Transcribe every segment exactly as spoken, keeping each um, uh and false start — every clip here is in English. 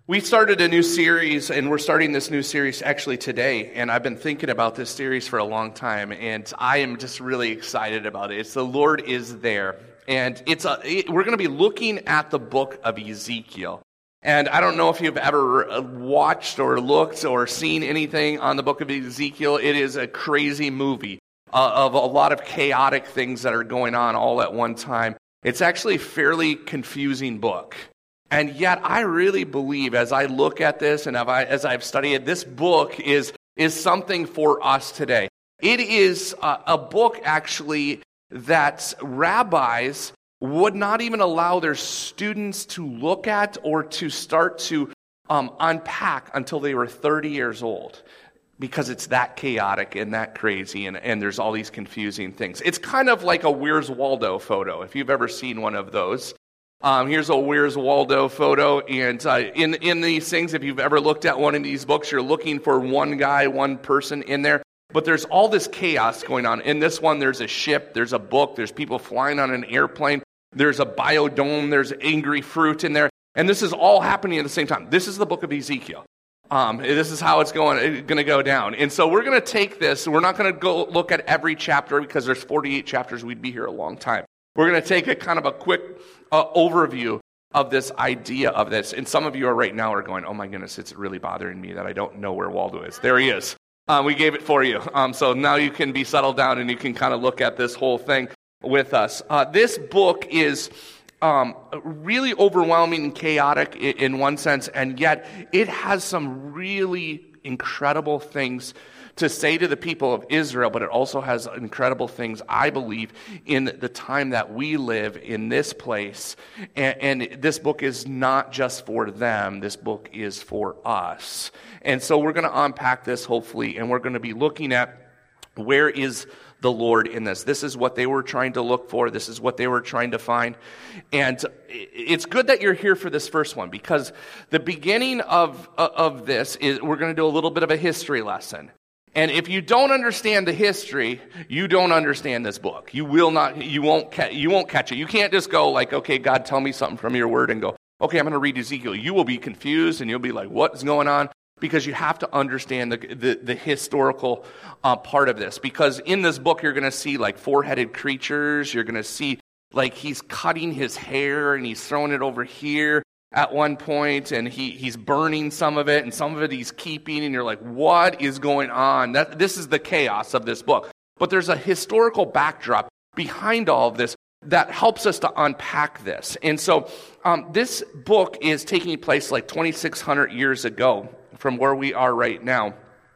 We started a new series, and we're starting this new series actually today, and I've been thinking about this series for a long time, and I am just really excited about it. It's The Lord is There, and it's a, it, we're going to be looking at the book of Ezekiel. And I don't know if you've ever watched or looked or seen anything on the book of Ezekiel. It is a crazy movie uh, of a lot of chaotic things that are going on all at one time. It's actually a fairly confusing book. And yet, I really believe, as I look at this and as I've studied it, this book is, is something for us today. It is a, a book, actually, that rabbis would not even allow their students to look at or to start to um, unpack until they were thirty years old, because it's that chaotic and that crazy, and, and there's all these confusing things. It's kind of like a Where's Waldo photo, if you've ever seen one of those. Um, here's a Where's Waldo photo, and uh, in, in these things, if you've ever looked at one of these books, you're looking for one guy, one person in there, but there's all this chaos going on. In this one, there's a ship, there's a book, there's people flying on an airplane, there's a biodome, there's angry fruit in there, and this is all happening at the same time. This is the book of Ezekiel. Um, this is how it's going, going to go down. And so we're going to take this, we're not going to go look at every chapter, because there's forty-eight chapters, we'd be here a long time. We're going to take a kind of a quick uh, overview of this idea of this. And some of you are right now are going, oh my goodness, it's really bothering me that I don't know where Waldo is. There he is. Um, we gave it for you. Um, so now you can be settled down and you can kind of look at this whole thing with us. Uh, this book is um, really overwhelming and chaotic in, in one sense, and yet it has some really incredible things to say to the people of Israel, but it also has incredible things, I believe, in the time that we live in this place. And, and this book is not just for them. This book is for us. And so we're going to unpack this, hopefully, and we're going to be looking at where is the Lord in this. This is what they were trying to look for. This is what they were trying to find. And it's good that you're here for this first one, because the beginning of, of this is we're going to do a little bit of a history lesson. And if you don't understand the history, you don't understand this book. You will not, you won't, ca- you won't catch it. You can't just go like, okay, God, tell me something from your word, and go, okay, I'm going to read Ezekiel. You will be confused, and you'll be like, what is going on? Because you have to understand the the, the historical uh, part of this. Because in this book, you're going to see like four-headed creatures. You're going to see like he's cutting his hair, and he's throwing it over here at one point, and he, he's burning some of it, and some of it he's keeping, and you're like, what is going on? That, this is the chaos of this book. But there's a historical backdrop behind all of this that helps us to unpack this. And so um, this book is taking place like twenty-six hundred years ago from where we are right now.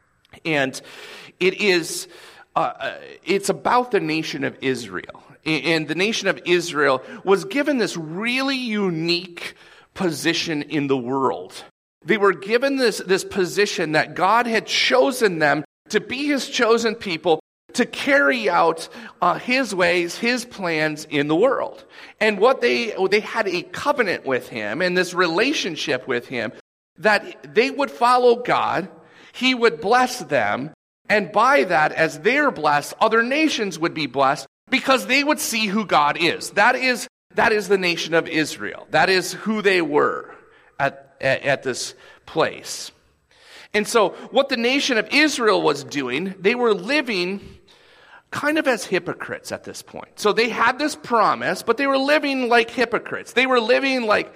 And it is, uh, it's about the nation of Israel. And the nation of Israel was given this really unique position in the world. They were given this, this position that God had chosen them to be his chosen people to carry out uh, his ways, his plans in the world. And what they they had a covenant with him and this relationship with him that they would follow God, he would bless them, and by that, as they're blessed, other nations would be blessed because they would see who God is. That is That is the nation of Israel. That is who they were at, at, at this place. And so what the nation of Israel was doing, they were living kind of as hypocrites at this point. So they had this promise, but they were living like hypocrites. They were living like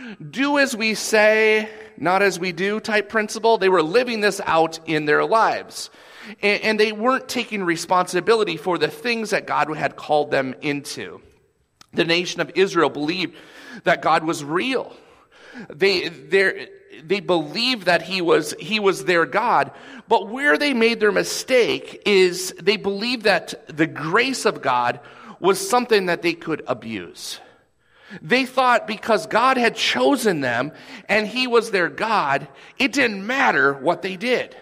do as we say, not as we do type principle. They were living this out in their lives. And, and they weren't taking responsibility for the things that God had called them into. The nation of Israel believed that God was real. They they believed that he was he was their God. But where they made their mistake is they believed that the grace of God was something that they could abuse. They thought because God had chosen them and he was their God, it didn't matter what they did.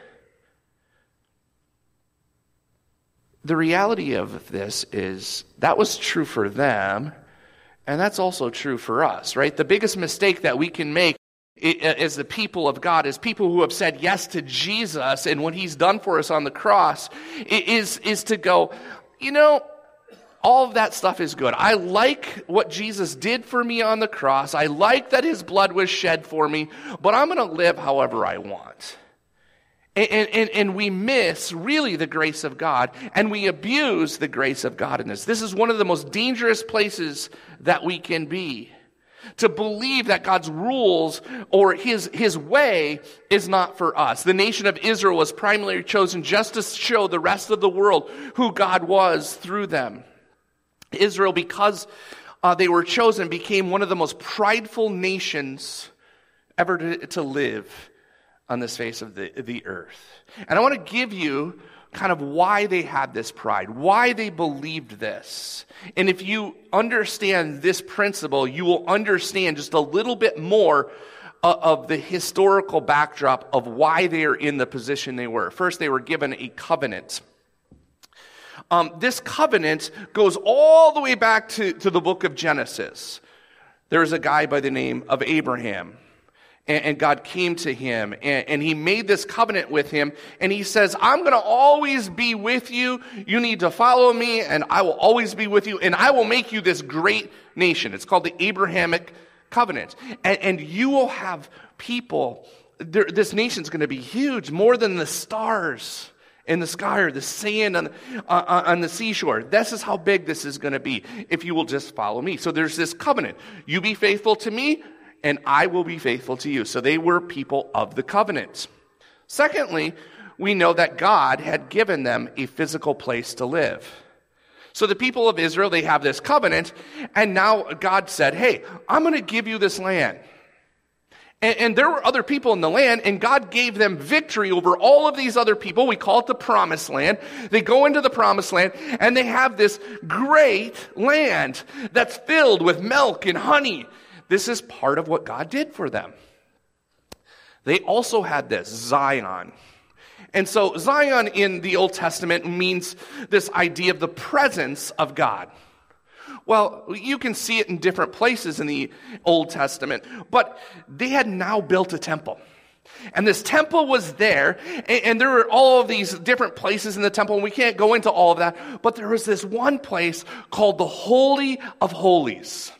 The reality of this is that was true for them. And that's also true for us, right? The biggest mistake that we can make as the people of God, as people who have said yes to Jesus and what he's done for us on the cross, is, is to go, you know, all of that stuff is good. I like what Jesus did for me on the cross. I like that his blood was shed for me, but I'm going to live however I want. And, and, and we miss really the grace of God, and we abuse the grace of God in this. This is one of the most dangerous places that we can be. To believe that God's rules or his, his way is not for us. The nation of Israel was primarily chosen just to show the rest of the world who God was through them. Israel, because uh, they were chosen, became one of the most prideful nations ever to, to live on this face of the, the earth. And I want to give you kind of why they had this pride, why they believed this. And if you understand this principle, you will understand just a little bit more uh, of the historical backdrop of why they are in the position they were. First, they were given a covenant. Um, this covenant goes all the way back to, to the book of Genesis. There's a guy by the name of Abraham. And God came to him, and he made this covenant with him, and he says, I'm going to always be with you. You need to follow me, and I will always be with you, and I will make you this great nation. It's called the Abrahamic covenant. And, and you will have people, there, this nation's going to be huge, more than the stars in the sky or the sand on, uh, on the seashore. This is how big this is going to be if you will just follow me. So there's this covenant. You be faithful to me, and I will be faithful to you. So they were people of the covenant. Secondly, we know that God had given them a physical place to live. So the people of Israel, they have this covenant, and now God said, hey, I'm going to give you this land. And, and there were other people in the land, and God gave them victory over all of these other people. We call it the promised land. They go into the promised land, and they have this great land that's filled with milk and honey. This is part of what God did for them. They also had this, Zion. And so Zion in the Old Testament means this idea of the presence of God. Well, you can see it in different places in the Old Testament, but they had now built a temple. And this temple was there, and, and there were all of these different places in the temple, and we can't go into all of that, but there was this one place called the Holy of Holies.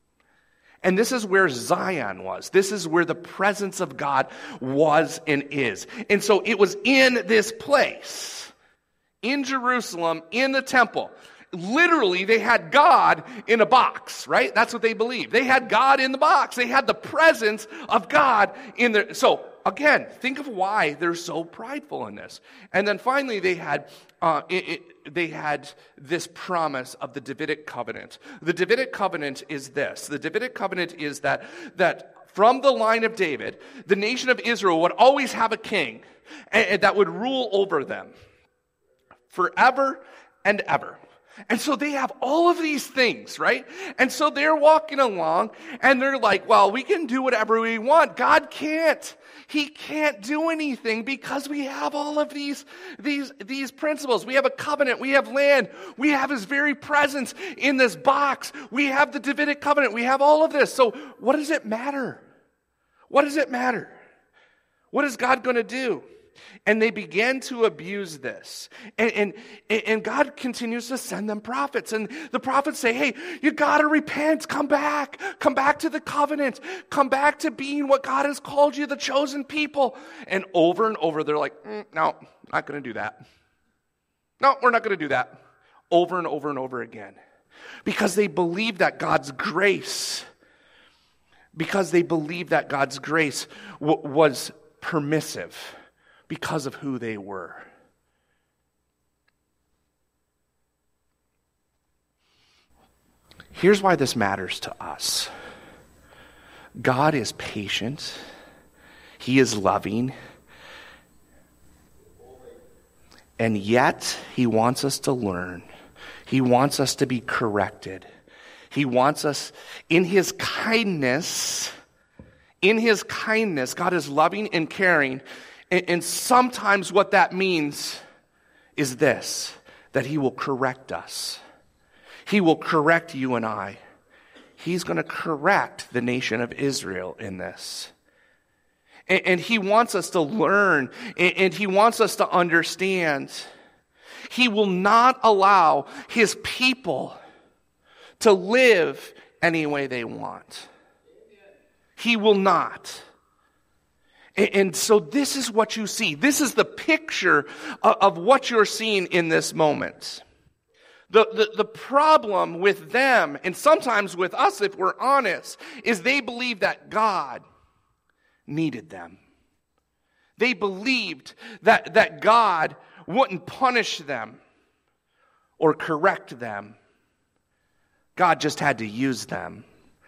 And this is where Zion was. This is where the presence of God was and is. And so it was in this place, in Jerusalem, in the temple. Literally, they had God in a box, right? That's what they believed. They had God in the box. They had the presence of God in there. So, again, think of why they're so prideful in this. And then finally, they had uh, it, it, they had this promise of the Davidic covenant. The Davidic covenant is this. The Davidic covenant is that that from the line of David, the nation of Israel would always have a king and, and that would rule over them forever and ever. And so they have all of these things, right? And so they're walking along and they're like, well, we can do whatever we want. God can't. He can't do anything because we have all of these, these, these principles. We have a covenant. We have land. We have his very presence in this box. We have the Davidic covenant. We have all of this. So what does it matter? What does it matter? What is God going to do? And they began to abuse this. And, and, and God continues to send them prophets. And the prophets say, hey, you got to repent. Come back. Come back to the covenant. Come back to being what God has called you, the chosen people. And over and over, they're like, mm, no, not going to do that. No, we're not going to do that. Over and over and over again. Because they believe that God's grace, because they believe that God's grace w- was permissive. Because of who they were. Here's why this matters to us. God is patient. He is loving. And yet, he wants us to learn. He wants us to be corrected. He wants us, in his kindness, in his kindness, God is loving and caring. And sometimes what that means is this, that he will correct us. He will correct you and I. He's going to correct the nation of Israel in this. And he wants us to learn, and he wants us to understand. He will not allow his people to live any way they want. He will not. And so this is what you see. This is the picture of what you're seeing in this moment. The, the, the problem with them, and sometimes with us if we're honest, is they believe that God needed them. They believed that, that God wouldn't punish them or correct them. God just had to use them.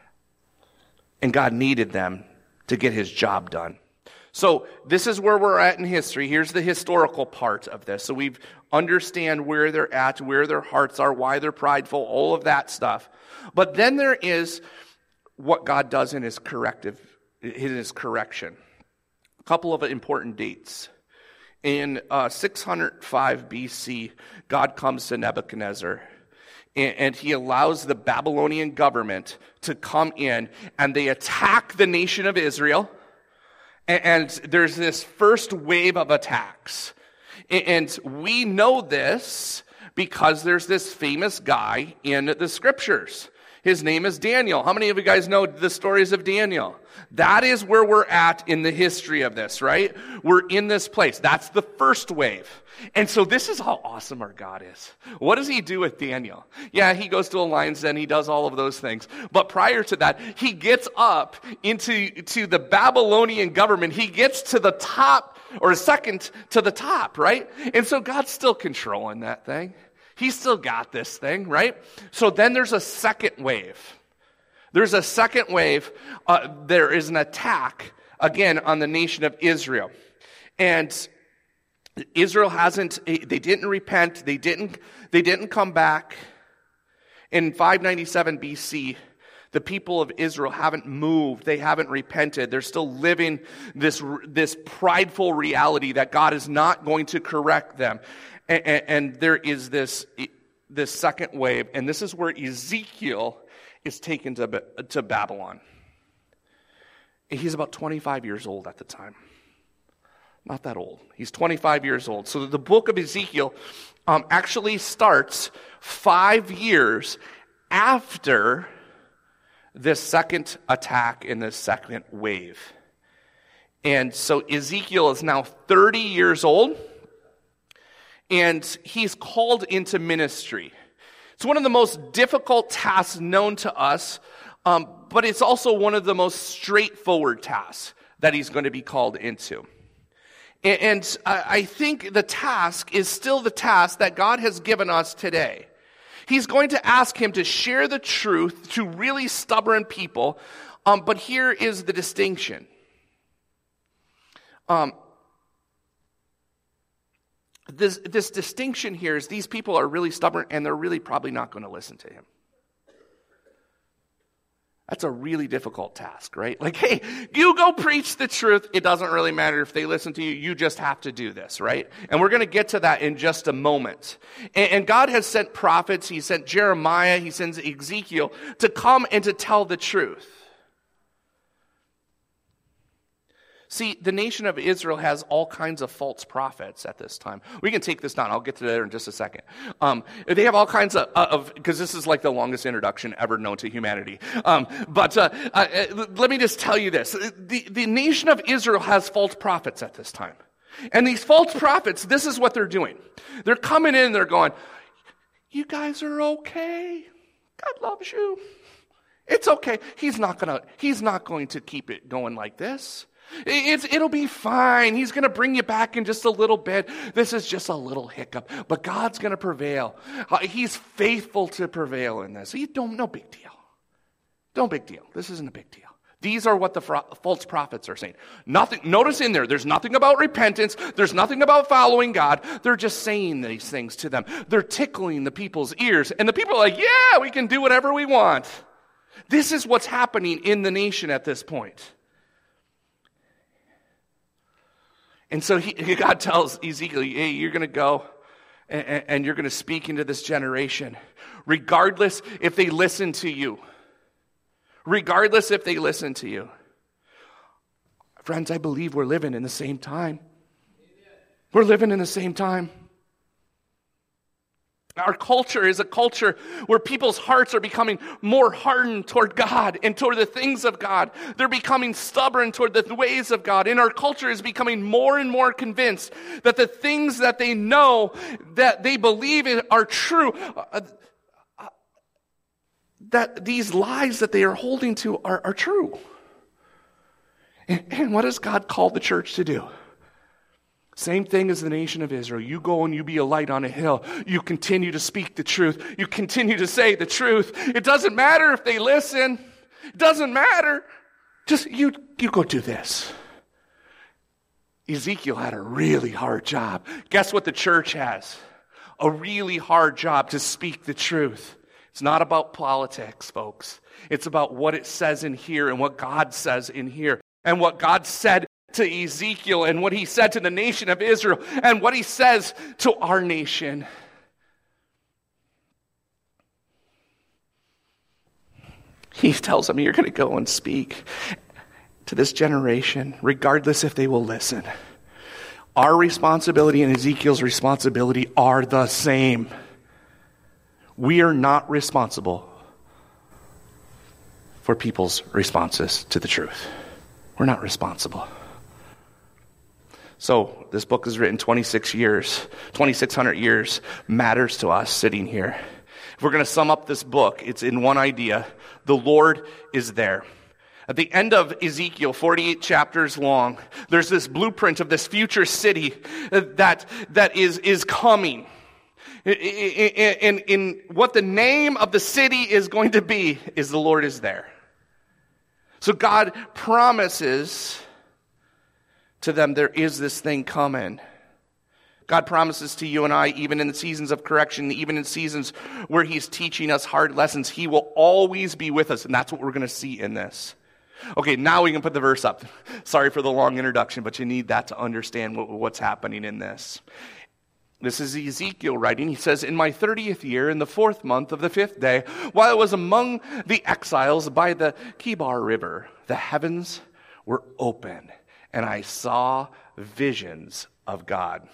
And God needed them to get his job done. So this is where we're at in history. Here's the historical part of this. So we understand where they're at, where their hearts are, why they're prideful, all of that stuff. But then there is what God does in his corrective, in his correction. A couple of important dates. In uh, six hundred five B C, God comes to Nebuchadnezzar, and, and he allows the Babylonian government to come in, and they attack the nation of Israel. And there's this first wave of attacks. And we know this because there's this famous guy in the scriptures. His name is Daniel. How many of you guys know the stories of Daniel? That is where we're at in the history of this, right? We're in this place. That's the first wave. And so this is how awesome our God is. What does he do with Daniel? Yeah, he goes to a lion's den, he does all of those things. But prior to that, he gets up into to the Babylonian government. He gets to the top, or second to the top, right? And so God's still controlling that thing. He's still got this thing, right? So then there's a second wave. There's a second wave. Uh, there is an attack, again, on the nation of Israel. And Israel hasn't, they didn't repent, they didn't, they didn't come back. In five ninety-seven B C, the people of Israel haven't moved, they haven't repented. They're still living this, this prideful reality that God is not going to correct them. And, and, and there is this, this second wave, and this is where Ezekiel is taken to, to Babylon. He's about twenty-five years old at the time. Not that old. He's twenty-five years old. So the book of Ezekiel um, actually starts five years after this second attack in this second wave. And so Ezekiel is now thirty years old, and he's called into ministry. It's one of the most difficult tasks known to us, um, but it's also one of the most straightforward tasks that he's going to be called into. And I think the task is still the task that God has given us today. He's going to ask him to share the truth to really stubborn people, um, but here is the distinction. Um, this, this distinction here is these people are really stubborn, and they're really probably not going to listen to him. That's a really difficult task, right? Like, hey, you go preach the truth. It doesn't really matter if they listen to you. You just have to do this, right? And we're going to get to that in just a moment. And, and God has sent prophets. He sent Jeremiah. He sends Ezekiel to come and to tell the truth. See, the nation of Israel has all kinds of false prophets at this time. We can take this down. I'll get to that in just a second. Um, they have all kinds of, of, because this is like the longest introduction ever known to humanity. Um, but uh, uh, let me just tell you this. The, the nation of Israel has false prophets at this time. And these false prophets, this is what they're doing. They're coming in and they're going, you guys are okay. God loves you. It's okay. He's not gonna, he's not going to keep it going like this. It's, it'll be fine. He's going to bring you back in just a little bit. This is just a little hiccup, but God's going to prevail. He's faithful to prevail in this. You don't, no big deal. No big deal. This isn't a big deal. These are what the fra- false prophets are saying. Nothing. Notice in there, there's nothing about repentance. There's nothing about following God. They're just saying these things to them. They're tickling the people's ears, and the people are like, yeah, we can do whatever we want. This is what's happening in the nation at this point. And so he, God tells Ezekiel, hey, you're going to go and, and you're going to speak into this generation, regardless if they listen to you. Regardless if they listen to you. Friends, I believe we're living in the same time. We're living in the same time. Our culture is a culture where people's hearts are becoming more hardened toward God and toward the things of God. They're becoming stubborn toward the ways of God. And our culture is becoming more and more convinced that the things that they know, that they believe in are true, uh, uh, that these lies that they are holding to are, are true. And, and what has God called the church to do? Same thing as the nation of Israel. You go and you be a light on a hill. You continue to speak the truth. You continue to say the truth. It doesn't matter if they listen. It doesn't matter. Just you, you go do this. Ezekiel had a really hard job. Guess what the church has? A really hard job to speak the truth. It's not about politics, folks. It's about what it says in here and what God says in here. And what God said to Ezekiel and what he said to the nation of Israel and what he says to our nation. He tells them, you're going to go and speak to this generation, regardless if they will listen. Our responsibility and Ezekiel's responsibility are the same. We are not responsible for people's responses to the truth. We're not responsible. So this book is written twenty-six years, twenty-six hundred years, matters to us sitting here. If we're going to sum up this book, it's in one idea. The Lord is there. At the end of Ezekiel, forty-eight chapters long, there's this blueprint of this future city that, that is, is coming. And in what the name of the city is going to be is the Lord is there. So God promises to them, there is this thing coming. God promises to you and I, even in the seasons of correction, even in seasons where he's teaching us hard lessons, he will always be with us. And that's what we're going to see in this. Okay, now we can put the verse up. Sorry for the long introduction, but you need that to understand what, what's happening in this. This is Ezekiel writing. He says, in my thirtieth year, in the fourth month of the fifth day, while I was among the exiles by the Kibar River, the heavens were open. And I saw visions of God.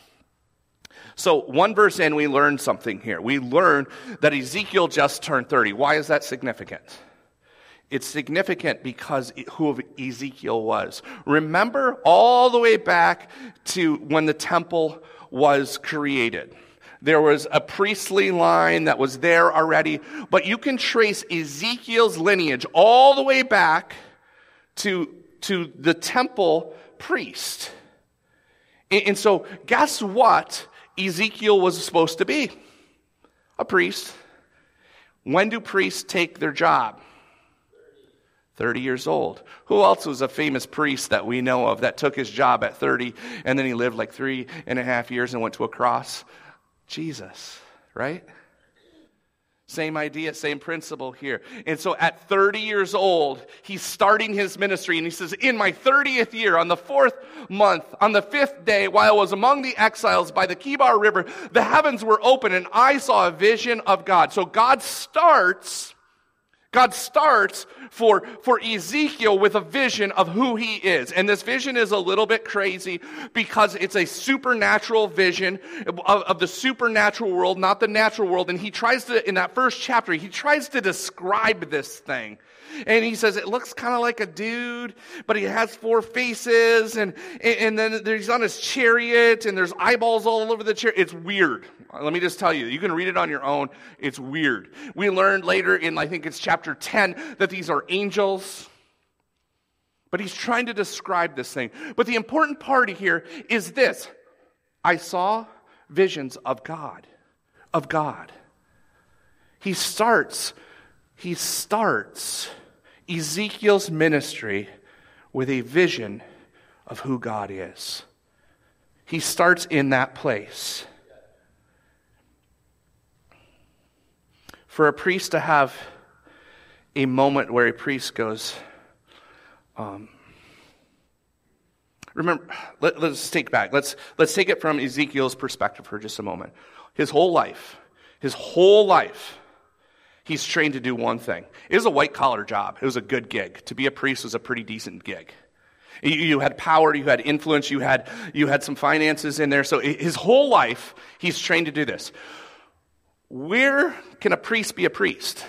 So one verse in, we learned something here. We learned that Ezekiel just turned thirty. Why is that significant? It's significant because who Ezekiel was. Remember all the way back to when the temple was created. There was a priestly line that was there already. But you can trace Ezekiel's lineage all the way back to, to the temple priest. And, and so guess what Ezekiel was supposed to be? A priest. When do priests take their job? thirty years old. Who else was a famous priest that we know of that took his job at thirty and then he lived like three and a half years and went to a cross? Jesus, right? Same idea, same principle here. And so at thirty years old, he's starting his ministry, and he says, in my thirtieth year, on the fourth month, on the fifth day, while I was among the exiles by the Kibar River, the heavens were open, and I saw a vision of God. So God starts, God starts for, for Ezekiel with a vision of who he is. And this vision is a little bit crazy because it's a supernatural vision of, of the supernatural world, not the natural world. And he tries to, in that first chapter, he tries to describe this thing. And he says it looks kind of like a dude, but he has four faces, and, and then he's on his chariot, and there's eyeballs all over the chariot. It's weird. Let me just tell you, you can read it on your own. It's weird. We learned later in, I think it's chapter ten, that these are angels. But he's trying to describe this thing. But the important part here is this. I saw visions of God. Of God. He starts, he starts Ezekiel's ministry with a vision of who God is. He starts in that place. For a priest to have a moment where a priest goes, um, remember, let, let's take back. Let's let's take it from Ezekiel's perspective for just a moment. His whole life, his whole life, he's trained to do one thing. It was a white-collar job. It was a good gig. To be a priest was a pretty decent gig. You, you had power, you had influence, you had you had some finances in there. So his whole life, he's trained to do this. Where can a priest be a priest?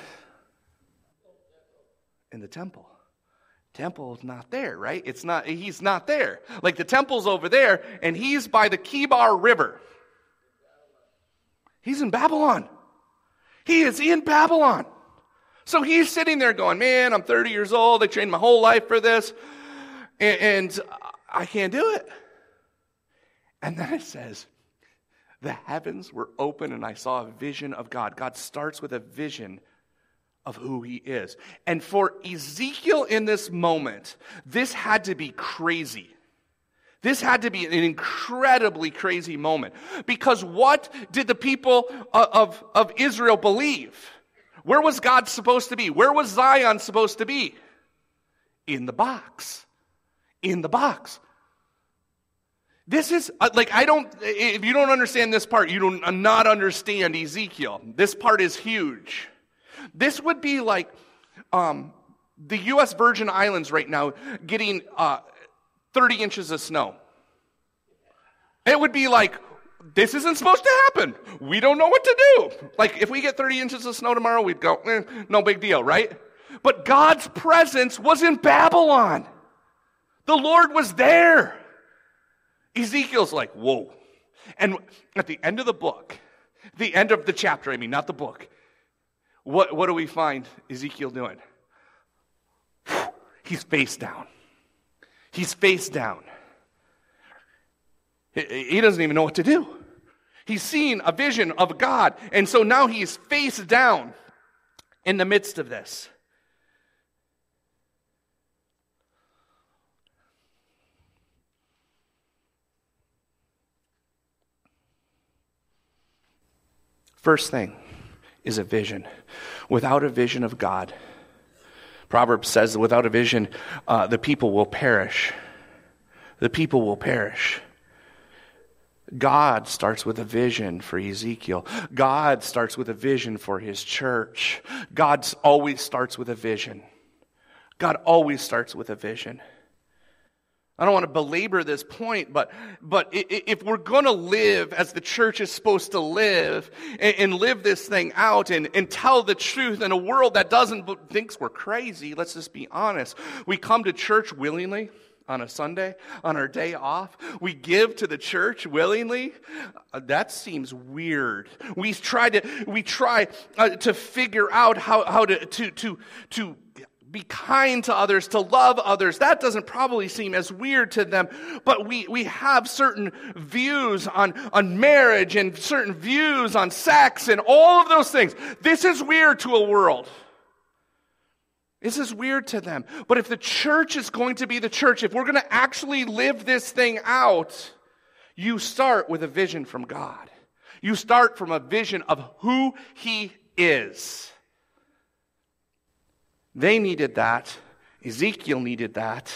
In the temple. Temple's not there, right? It's not, he's not there. Like the temple's over there, and he's by the Kibar River. He's in Babylon. He is in Babylon. So he's sitting there going, man, I'm thirty years old. I trained my whole life for this, and, and I can't do it. And then it says, the heavens were open, and I saw a vision of God. God starts with a vision of who he is. And for Ezekiel in this moment, this had to be crazy. This had to be an incredibly crazy moment. Because what did the people of, of, of Israel believe? Where was God supposed to be? Where was Zion supposed to be? In the box. In the box. This is, like, I don't, if you don't understand this part, you do not understand Ezekiel. This part is huge. This would be like um, the U S Virgin Islands right now getting uh, thirty inches of snow. It would be like, this isn't supposed to happen. We don't know what to do. Like, if we get thirty inches of snow tomorrow, we'd go, eh, no big deal, right? But God's presence was in Babylon. The Lord was there. Ezekiel's like, whoa. And at the end of the book, the end of the chapter, I mean, not the book, What, what do we find Ezekiel doing? He's face down. He's face down. He, he doesn't even know what to do. He's seen a vision of God, and so now he's face down in the midst of this. First thing is a vision. Without a vision of God, Proverbs says that without a vision, uh, the people will perish. The people will perish. God starts with a vision for Ezekiel. God starts with a vision for his church. God always starts with a vision. God always starts with a vision. I don't want to belabor this point, but but if we're going to live as the church is supposed to live and, and live this thing out and, and tell the truth in a world that doesn't thinks we're crazy, let's just be honest. We come to church willingly on a Sunday, on our day off. We give to the church willingly. Uh, that seems weird. We try to we try uh, to figure out how how to to to to. be kind to others, to love others. That doesn't probably seem as weird to them, but we, we have certain views on, on marriage and certain views on sex and all of those things. This is weird to a world. This is weird to them. But if the church is going to be the church, if we're going to actually live this thing out, you start with a vision from God. You start from a vision of who he is. They needed that. Ezekiel needed that.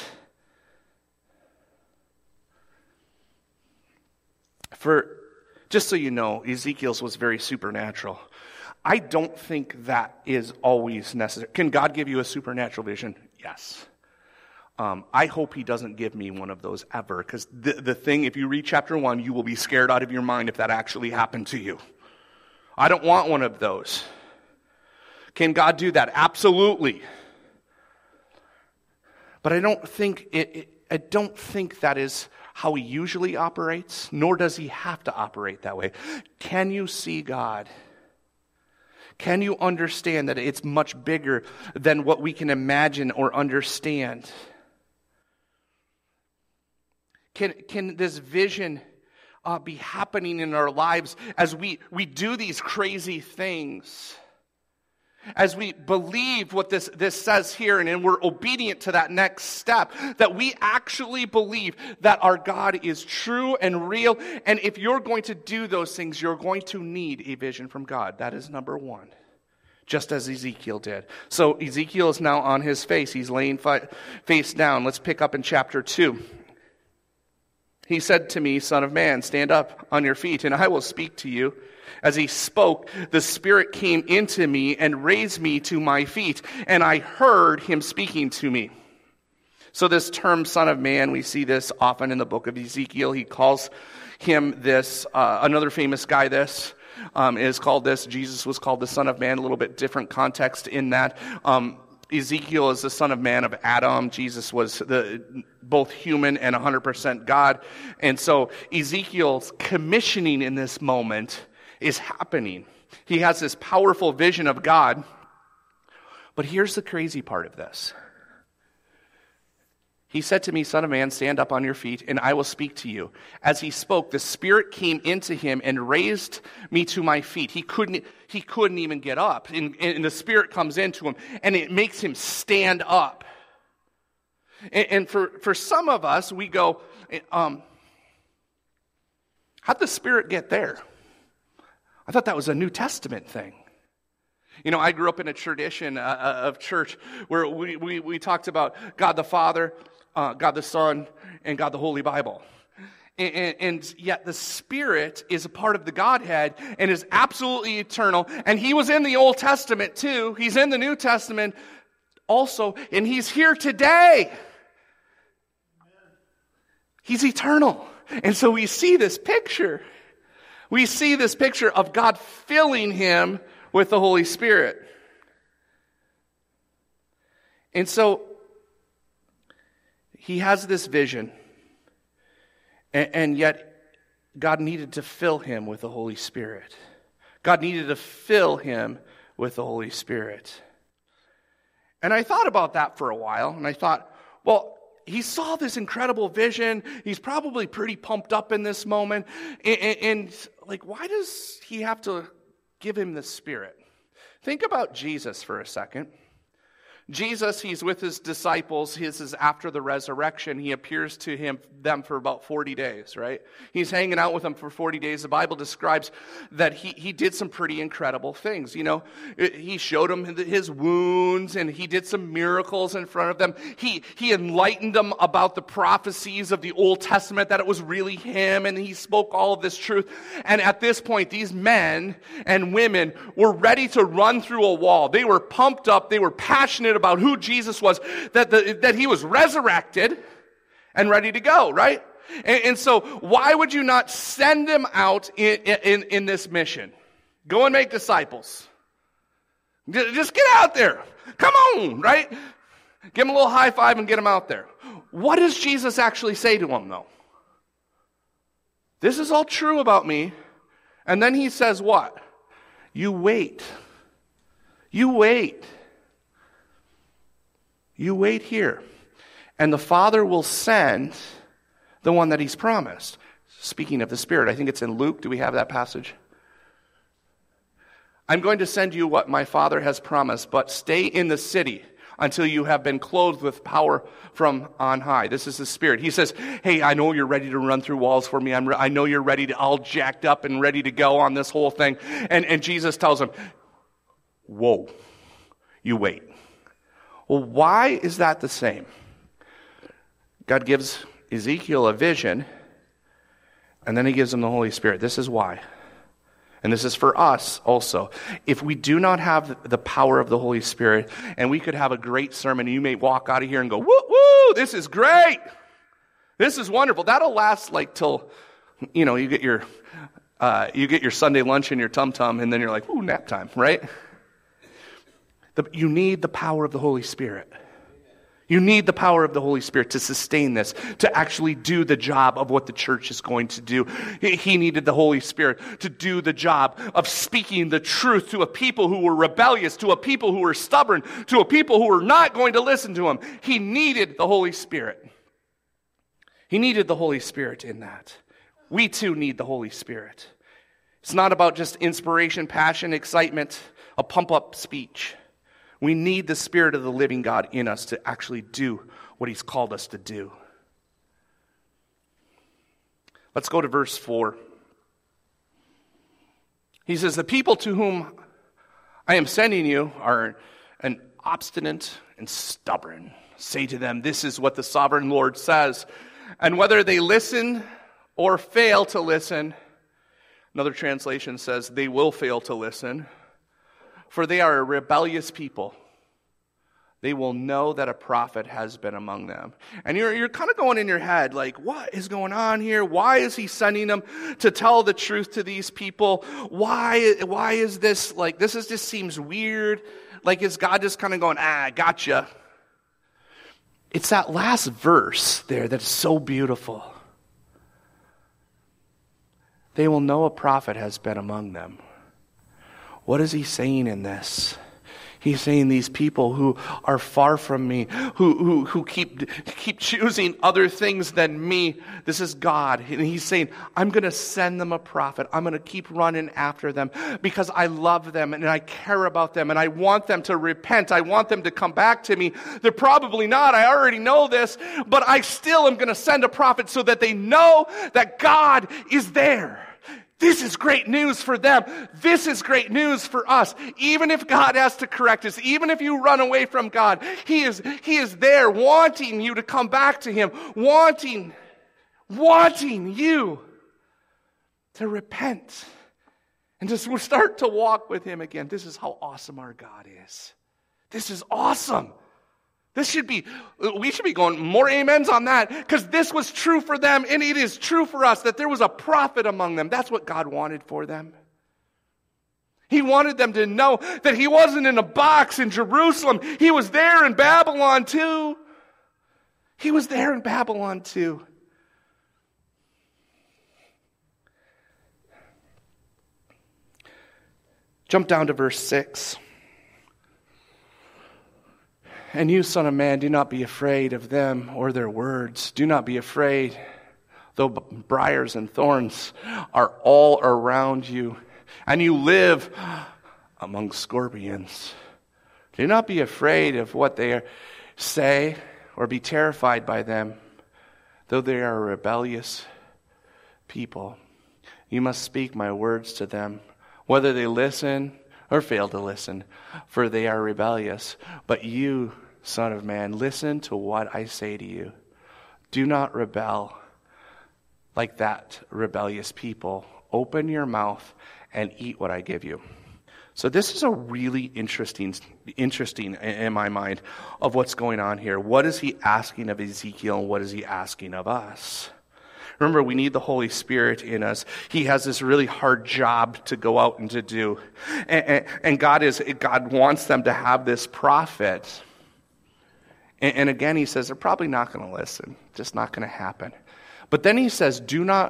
For, just so you know, Ezekiel's was very supernatural. I don't think that is always necessary. Can God give you a supernatural vision? Yes. Um, I hope he doesn't give me one of those ever, because the, the thing, if you read chapter one, you will be scared out of your mind if that actually happened to you. I don't want one of those. Can God do that? Absolutely. But I don't think it, it, I don't think that is how he usually operates, nor does he have to operate that way. Can you see God? Can you understand that it's much bigger than what we can imagine or understand? Can, can this vision uh, be happening in our lives as we, we do these crazy things? As we believe what this, this says here, and, and we're obedient to that next step, that we actually believe that our God is true and real, and if you're going to do those things, you're going to need a vision from God. That is number one, just as Ezekiel did. So Ezekiel is now on his face. He's laying fi- face down. Let's pick up in chapter two. He said to me, "Son of man, stand up on your feet, and I will speak to you." As he spoke, the Spirit came into me and raised me to my feet, and I heard him speaking to me. So this term, Son of Man, we see this often in the book of Ezekiel. He calls him this, uh, another famous guy this. um, is called this. Jesus was called the Son of Man, a little bit different context in that. Um, Ezekiel is the son of man of Adam. Jesus was the both human and one hundred percent God. And so Ezekiel's commissioning in this moment is happening. He has this powerful vision of God. But here's the crazy part of this. He said to me, "Son of man, stand up on your feet, and I will speak to you." As he spoke, the Spirit came into him and raised me to my feet. He couldn't, he couldn't even get up. And, and the Spirit comes into him, and it makes him stand up. And, and for, for some of us, we go, um, how'd the Spirit get there? I thought that was a New Testament thing. You know, I grew up in a tradition uh, of church where we, we, we talked about God the Father, uh, God the Son, and God the Holy Bible. And, and, and yet the Spirit is a part of the Godhead and is absolutely eternal. And he was in the Old Testament too. He's in the New Testament also. And he's here today. He's eternal. And so we see this picture. We see this picture of God filling him with the Holy Spirit. And so he has this vision, and, and yet God needed to fill him with the Holy Spirit. God needed to fill him with the Holy Spirit. And I thought about that for a while, and I thought, well, he saw this incredible vision. He's probably pretty pumped up in this moment. And, and, and like, why does he have to give him the Spirit? Think about Jesus for a second. Jesus, he's with his disciples. His is after the resurrection. He appears to him them for about forty days, right? He's hanging out with them for forty days. The Bible describes that he, he did some pretty incredible things. You know, he showed them his wounds, and he did some miracles in front of them. He, he enlightened them about the prophecies of the Old Testament, that it was really him, and he spoke all of this truth. And at this point, these men and women were ready to run through a wall. They were pumped up. They were passionate about who Jesus was, that the, that he was resurrected and ready to go, right? And, and so why would you not send them out in, in, in this mission? Go and make disciples. Just get out there. Come on, right? Give them a little high five and get them out there. What does Jesus actually say to them, though? This is all true about me. And then he says what? You wait. You wait. You wait here, and the Father will send the one that he's promised. Speaking of the Spirit, I think it's in Luke. Do we have that passage? I'm going to send you what my Father has promised, but stay in the city until you have been clothed with power from on high. This is the Spirit. He says, hey, I know you're ready to run through walls for me. I'm re- I know you're ready to all jacked up and ready to go on this whole thing. And, and Jesus tells him, whoa, you wait. Well, why is that the same? God gives Ezekiel a vision, and then he gives him the Holy Spirit. This is why. And this is for us also. If we do not have the power of the Holy Spirit, and we could have a great sermon, and you may walk out of here and go, woo, woo, this is great. This is wonderful. That'll last like till, you know, you get your, uh, you get your Sunday lunch and your tum-tum, and then you're like, ooh, nap time, right? The, you need the power of the Holy Spirit. You need the power of the Holy Spirit to sustain this, to actually do the job of what the church is going to do. He, he needed the Holy Spirit to do the job of speaking the truth to a people who were rebellious, to a people who were stubborn, to a people who were not going to listen to him. He needed the Holy Spirit. He needed the Holy Spirit in that. We too need the Holy Spirit. It's not about just inspiration, passion, excitement, a pump-up speech. We need the Spirit of the living God in us to actually do what he's called us to do. Let's go to verse four. He says, the people to whom I am sending you are an obstinate and stubborn. Say to them, this is what the sovereign Lord says. And whether they listen or fail to listen, another translation says they will fail to listen. For they are a rebellious people. they will know that a prophet has been among them. And you're you're kind of going in your head, like, what is going on here? Why is he sending them to tell the truth to these people? Why, why is this, like, this is just seems weird. Like, is God just kind of going, ah, gotcha. It's that last verse there that's so beautiful. They will know a prophet has been among them. What is he saying in this? He's saying these people who are far from me, who, who, who keep, keep choosing other things than me, this is God. And he's saying, I'm going to send them a prophet. I'm going to keep running after them because I love them and I care about them and I want them to repent. I want them to come back to me. They're probably not. I already know this, but I still am going to send a prophet so that they know that God is there. This is great news for them. This is great news for us. Even if God has to correct us, even if you run away from God, He is, He is there wanting you to come back to Him, wanting, wanting you to repent and just start to walk with Him again. This is how awesome our God is. This is awesome. This should be, we should be going more amens on that because this was true for them and it is true for us that there was a prophet among them. That's what God wanted for them. He wanted them to know that He wasn't in a box in Jerusalem. He was there in Babylon too. He was there in Babylon too. Jump down to verse six. And you, son of man, do not be afraid of them or their words. Do not be afraid, though briars and thorns are all around you, and you live among scorpions. Do not be afraid of what they say or be terrified by them, though they are a rebellious people. You must speak my words to them, whether they listen or fail to listen, for they are rebellious. But you, son of man, listen to what I say to you. Do not rebel like that rebellious people. Open your mouth and eat what I give you. So this is a really interesting, interesting in my mind of what's going on here. What is he asking of Ezekiel and what is he asking of us? Remember, we need the Holy Spirit in us. He has this really hard job to go out and to do. And, and, and God is God wants them to have this prophet. And, and again, he says, they're probably not going to listen. Just not going to happen. But then he says, do not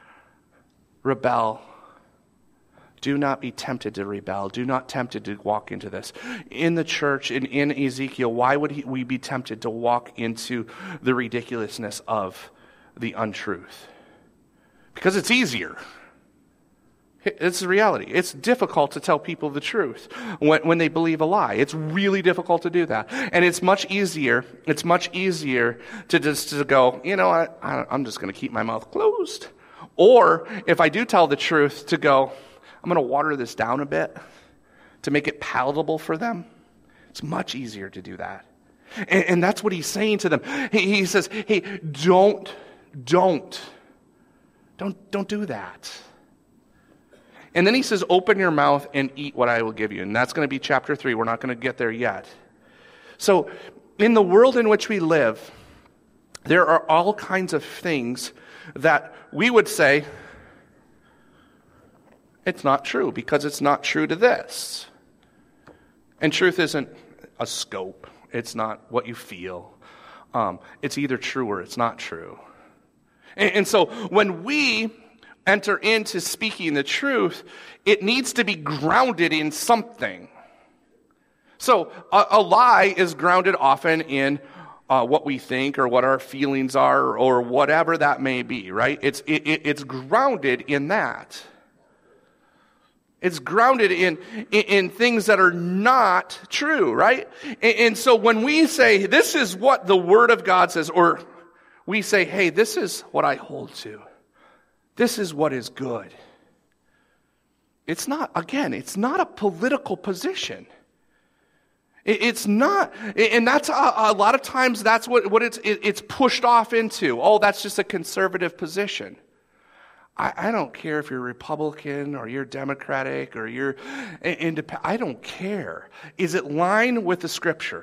rebel. Do not be tempted to rebel. Do not tempted to walk into this. In the church, in, in Ezekiel, why would he, we be tempted to walk into the ridiculousness of the untruth? Because it's easier. It's the reality. It's difficult to tell people the truth when, when they believe a lie. It's really difficult to do that. And it's much easier, it's much easier to just to go, you know what, I, I'm just going to keep my mouth closed. Or if I do tell the truth, to go, I'm going to water this down a bit to make it palatable for them. It's much easier to do that. And, and that's what he's saying to them. He, he says, hey, don't Don't. Don't, don't do that. And then he says, open your mouth and eat what I will give you. And that's going to be chapter three. We're not going to get there yet. So in the world in which we live, there are all kinds of things that we would say, it's not true because it's not true to this. And truth isn't a scope. It's not what you feel. Um, it's either true or it's not true. And so when we enter into speaking the truth, it needs to be grounded in something. So a, a lie is grounded often in uh, what we think or what our feelings are or, or whatever that may be, right? It's it, it's grounded in that. It's grounded in, in, in things that are not true, right? And, and so when we say, this is what the Word of God says, or we say, hey, this is what I hold to. This is what is good. It's not, again, it's not a political position. It, it's not, and that's a, a lot of times that's what, what it's, it, it's pushed off into. Oh, that's just a conservative position. I, I don't care if you're Republican or you're Democratic or you're independent. I don't care. Is it lined with the Scripture?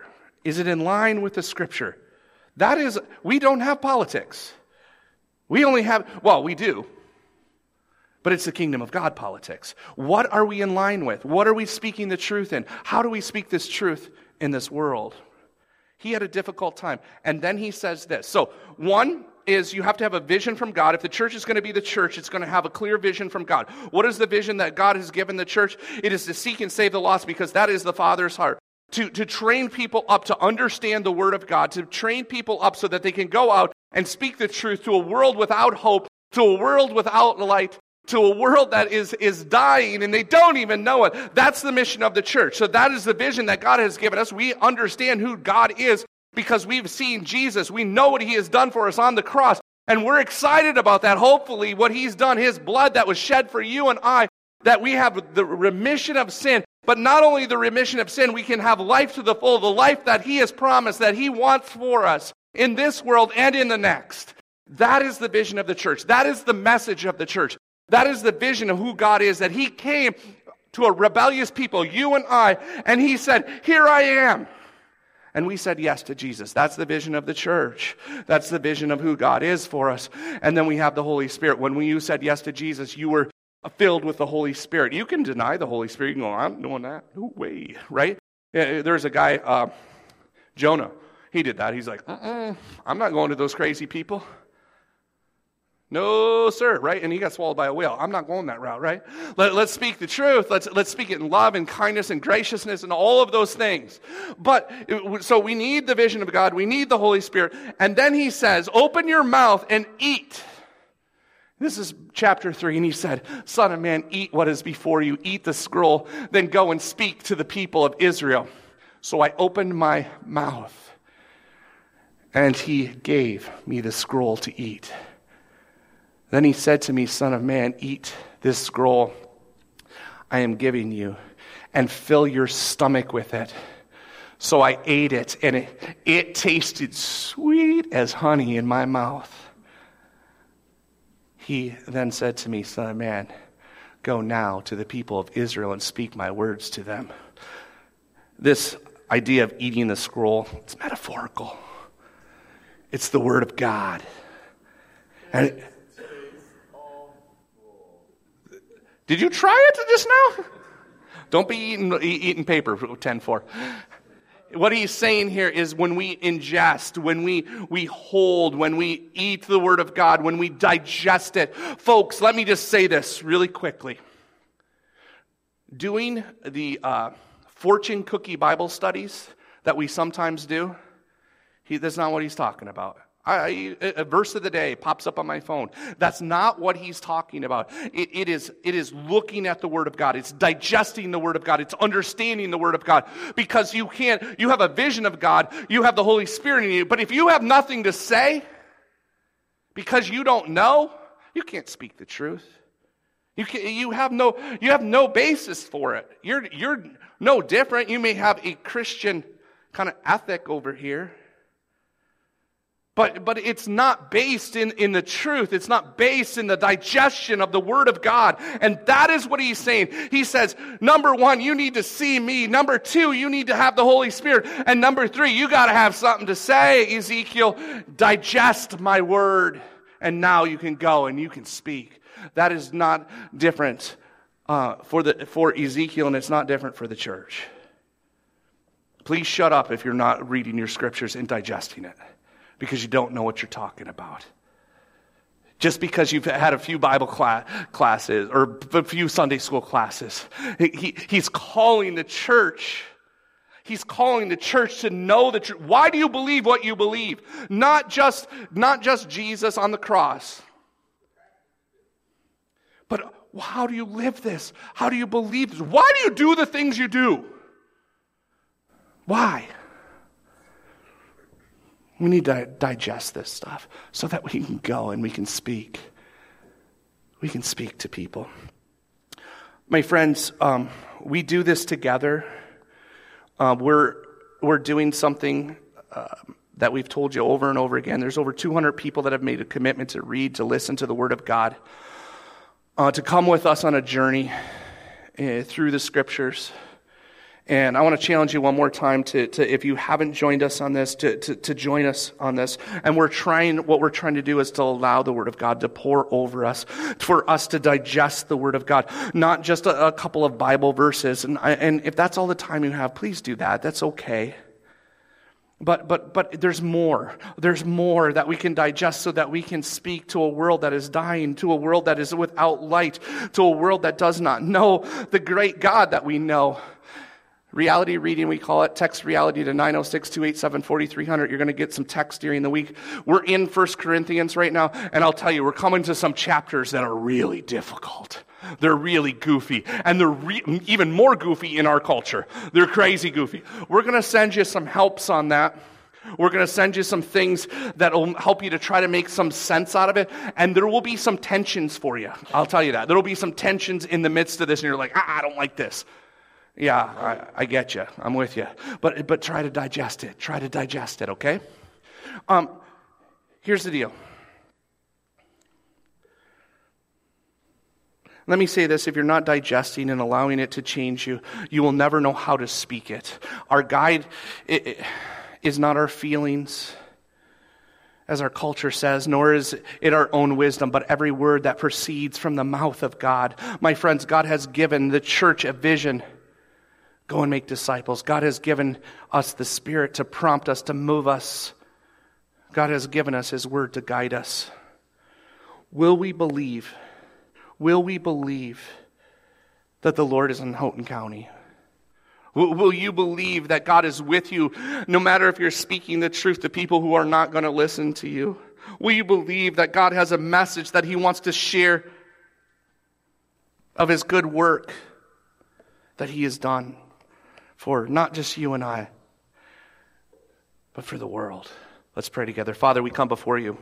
Is it in line with the Scripture? That is, we don't have politics. We only have, well, we do. But it's the kingdom of God politics. What are we in line with? What are we speaking the truth in? How do we speak this truth in this world? He had a difficult time. And then he says this. So, one is you have to have a vision from God. If the church is going to be the church, it's going to have a clear vision from God. What is the vision that God has given the church? It is to seek and save the lost, because that is the Father's heart. To, to train people up to understand the Word of God, to train people up so that they can go out and speak the truth to a world without hope, to a world without light, to a world that is, is dying and they don't even know it. That's the mission of the church. So that is the vision that God has given us. We understand who God is because we've seen Jesus. We know what He has done for us on the cross. And we're excited about that. Hopefully what He's done, His blood that was shed for you and I, that we have the remission of sin. But not only the remission of sin, we can have life to the full, the life that He has promised, that He wants for us in this world and in the next. That is the vision of the church. That is the message of the church. That is the vision of who God is, that He came to a rebellious people, you and I, and He said, here I am. And we said yes to Jesus. That's the vision of the church. That's the vision of who God is for us. And then we have the Holy Spirit. When you said yes to Jesus, you were filled with the Holy Spirit. You can deny the Holy Spirit. You can go, I'm doing that. No way, right? There's a guy, uh, Jonah. He did that. He's like, uh-uh, I'm not going to those crazy people. No, sir, right? And he got swallowed by a whale. I'm not going that route, right? Let, let's speak the truth. Let's let's speak it in love and kindness and graciousness and all of those things. But, so we need the vision of God. We need the Holy Spirit. And then he says, open your mouth and eat. This is chapter three, and he said, Son of man, eat what is before you. Eat the scroll, then go and speak to the people of Israel. So I opened my mouth, and he gave me the scroll to eat. Then he said to me, Son of man, eat this scroll I am giving you, and fill your stomach with it. So I ate it, and it, it tasted sweet as honey in my mouth. He then said to me, Son of man, go now to the people of Israel and speak my words to them. This idea of eating the scroll, it's metaphorical. It's the word of God. And it, did you try it just now? Don't be eating, eating paper, ten four. What he's saying here is when we ingest, when we, we hold, when we eat the Word of God, when we digest it. Folks, let me just say this really quickly. Doing the uh, fortune cookie Bible studies that we sometimes do, he, that's not what he's talking about. I, a verse of the day pops up on my phone. That's not what he's talking about. It, it is, it is looking at the Word of God. It's digesting the Word of God. It's understanding the Word of God. Because you can't, you have a vision of God, you have the Holy Spirit in you, but if you have nothing to say, because you don't know, you can't speak the truth. You can, you have no, you have no basis for it. You're, you're no different. You may have a Christian kind of ethic over here. But but it's not based in, in the truth. It's not based in the digestion of the Word of God. And that is what he's saying. He says, number one, you need to see me. Number two, you need to have the Holy Spirit. And number three, you got to have something to say, Ezekiel. Digest my Word. And now you can go and you can speak. That is not different uh, for the for Ezekiel, and it's not different for the church. Please shut up if you're not reading your scriptures and digesting it, because you don't know what you're talking about. Just because you've had a few Bible class, classes or a few Sunday school classes, he, he's calling the church. He's calling the church to know the truth. Why do you believe what you believe? Not just, not just Jesus on the cross. But how do you live this? How do you believe this? Why do you do the things you do? Why? We need to digest this stuff so that we can go and we can speak. We can speak to people. My friends, um, we do this together. Uh, we're we're doing something uh, that we've told you over and over again. There's over two hundred people that have made a commitment to read, to listen to the Word of God, uh, to come with us on a journey uh, through the Scriptures. And I want to challenge you one more time to, to if you haven't joined us on this, to, to, to join us on this. And we're trying, what we're trying to do is to allow the Word of God to pour over us, for us to digest the Word of God, not just a, a couple of Bible verses. And, I, and if that's all the time you have, please do that. That's okay. But but but there's more. There's more that we can digest so that we can speak to a world that is dying, to a world that is without light, to a world that does not know the great God that we know. Reality reading, we call it. Text reality to nine oh six, two eight seven, four three zero zero. You're going to get some text during the week. We're in First Corinthians right now, and I'll tell you, we're coming to some chapters that are really difficult. They're really goofy, and they're re- even more goofy in our culture. They're crazy goofy. We're going to send you some helps on that. We're going to send you some things that will help you to try to make some sense out of it, and there will be some tensions for you. I'll tell you that. There will be some tensions in the midst of this, and you're like, ah, I don't like this. Yeah, I, I get you. I'm with you. But but try to digest it. Try to digest it, okay? Um, here's the deal. Let me say this. If you're not digesting and allowing it to change you, you will never know how to speak it. Our guide it, it, is not our feelings, as our culture says, nor is it our own wisdom, but every word that proceeds from the mouth of God. My friends, God has given the church a vision. Go and make disciples. God has given us the Spirit to prompt us, to move us. God has given us His Word to guide us. Will we believe? Will we believe that the Lord is in Houghton County? Will, will you believe that God is with you, no matter if you're speaking the truth to people who are not going to listen to you? Will you believe that God has a message that He wants to share of His good work that He has done? For not just you and I, but for the world. Let's pray together. Father, we come before you.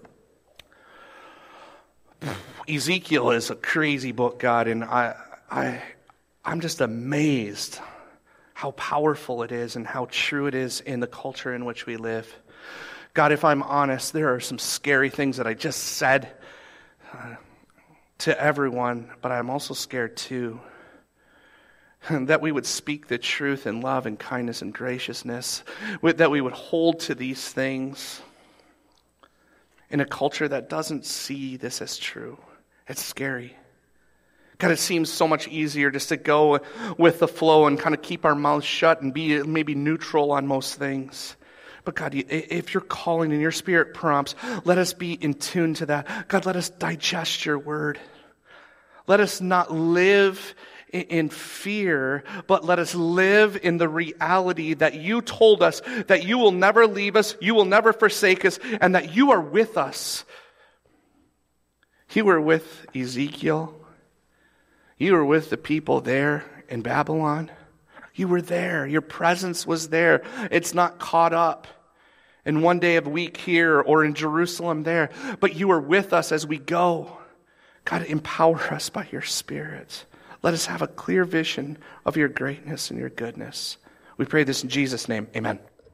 Ezekiel is a crazy book, God, and I, I, I'm just amazed how powerful it is and how true it is in the culture in which we live. God, if I'm honest, there are some scary things that I just said uh, to everyone, but I'm also scared too. That we would speak the truth in love and kindness and graciousness. That we would hold to these things in a culture that doesn't see this as true. It's scary. God, it seems so much easier just to go with the flow and kind of keep our mouths shut and be maybe neutral on most things. But God, if you're calling and your Spirit prompts, let us be in tune to that. God, let us digest your word. Let us not live in fear, but let us live in the reality that you told us that you will never leave us, you will never forsake us, and that you are with us. You were with Ezekiel. You were with the people there in Babylon. You were there. Your presence was there. It's not caught up in one day of week here or in Jerusalem there, but you are with us as we go. God, empower us by your Spirit. Let us have a clear vision of your greatness and your goodness. We pray this in Jesus' name. Amen.